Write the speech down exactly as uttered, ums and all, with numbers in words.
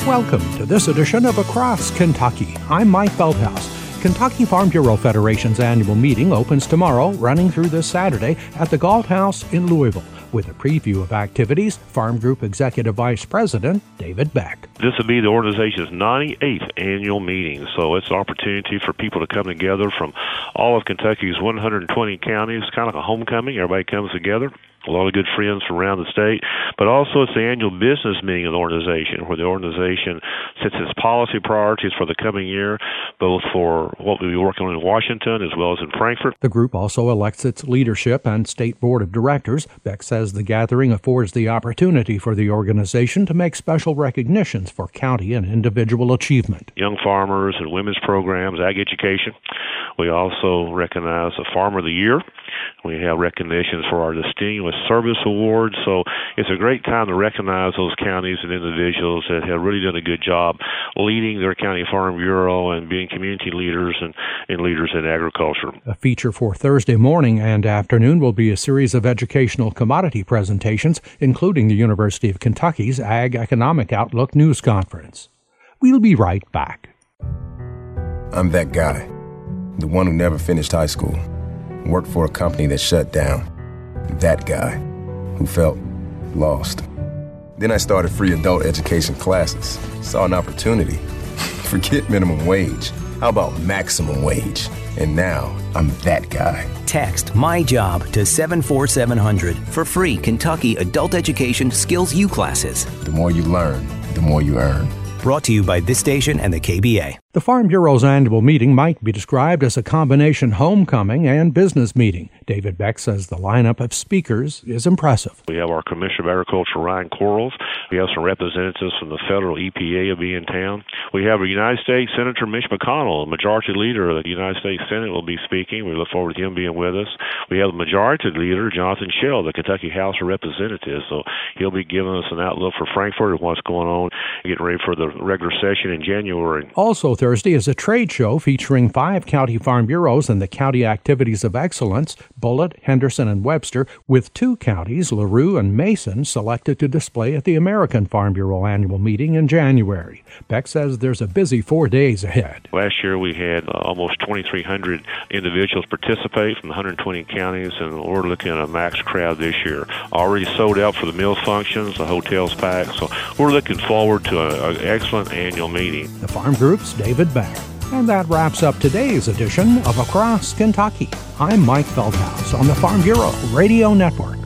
Welcome to this edition of Across Kentucky. I'm Mike Feldhaus. Kentucky Farm Bureau Federation's annual meeting opens tomorrow, running through this Saturday at the Galt House in Louisville. With a preview of activities, Farm Group Executive Vice President David Beck. This will be the organization's ninety-eighth annual meeting, so it's an opportunity for people to come together from all of Kentucky's one hundred twenty counties, kind of like a homecoming. Everybody comes together. A lot of good friends from around the state, but also it's the annual business meeting of the organization, where the organization sets its policy priorities for the coming year, both for what we'll be working on in Washington as well as in Frankfort. The group also elects its leadership and state board of directors. Beck says the gathering affords the opportunity for the organization to make special recognitions for county and individual achievement. Young farmers and women's programs, ag education. We also recognize the Farmer of the Year. We have recognitions for our Distinguished Service Awards. So it's a great time to recognize those counties and individuals that have really done a good job leading their county farm bureau and being community leaders and, and leaders in agriculture. A feature for Thursday morning and afternoon will be a series of educational commodity presentations, including the University of Kentucky's Ag Economic Outlook News Conference. We'll be right back. I'm that guy, the one who never finished high school, worked for a company that shut down. That guy who felt lost. Then I started free adult education classes. Saw an opportunity. Forget minimum wage. How about maximum wage? And now I'm that guy. Text My Job to seven four seven hundred for free Kentucky Adult Education Skills U classes. The more you learn, the more you earn. Brought to you by this station and the K B A. The Farm Bureau's annual meeting might be described as a combination homecoming and business meeting. David Beck says the lineup of speakers is impressive. We have our Commissioner of Agriculture, Ryan Quarles. We have some representatives from the federal E P A will be in town. We have a United States Senator Mitch McConnell, Majority Leader of the United States Senate, will be speaking. We look forward to him being with us. We have the Majority Leader, Jonathan Schell, the Kentucky House of Representatives. So he'll be giving us an outlook for Frankfort and what's going on, getting ready for the regular session in January. Also Thursday is a trade show featuring five county farm bureaus and the county activities of excellence, Bullitt, Henderson, and Webster, with two counties, LaRue and Mason, selected to display at the American Farm Bureau annual meeting in January. Beck says there's a busy four days ahead. Last year we had uh, almost twenty-three hundred individuals participate from one hundred twenty counties, and we're looking at a max crowd this year. Already sold out for the meal functions, the hotel's packed, so we're looking forward to an excellent annual meeting. The Farm Group's David Beck. And that wraps up today's edition of Across Kentucky. I'm Mike Feldhaus on the Farm Bureau Radio Network.